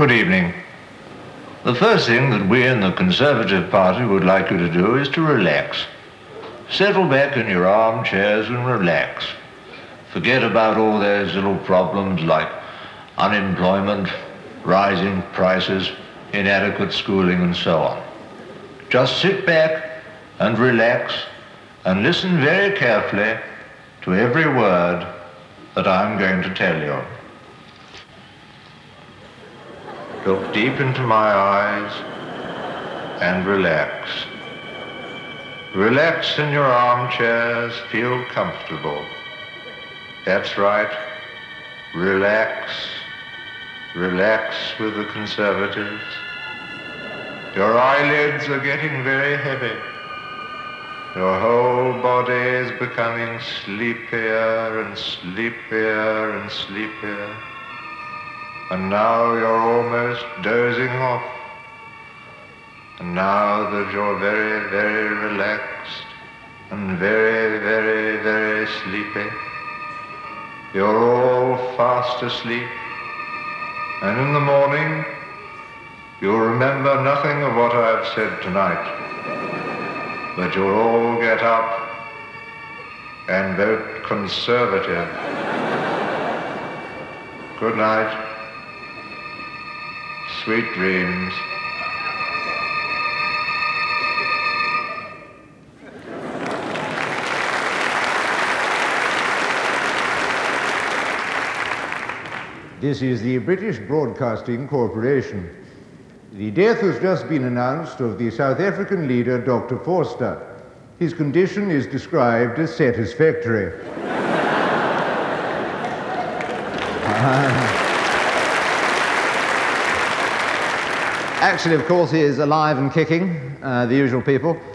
Good evening. The first thing that we in the Conservative Party would like you to do is to relax. Settle back in your armchairs and relax. Forget about all those little problems like unemployment, rising prices, inadequate schooling, and so on. Just sit back and relax and listen very carefully to every word that I'm going to tell you. Look deep into my eyes and relax. Relax in your armchairs, feel comfortable. That's right. Relax. Relax with the Conservatives. Your eyelids are getting very heavy. Your whole body is becoming sleepier and sleepier and sleepier. And now you're almost dozing off. And now that you're very, very relaxed and very, very, very sleepy, you're all fast asleep. And in the morning, you'll remember nothing of what I've said tonight. But you'll all get up and vote Conservative. Good night. Sweet dreams. This is the British Broadcasting Corporation. The death has just been announced of the South African leader, Dr. Vorster. His condition is described as satisfactory. Actually, of course, he is alive and kicking, the usual people.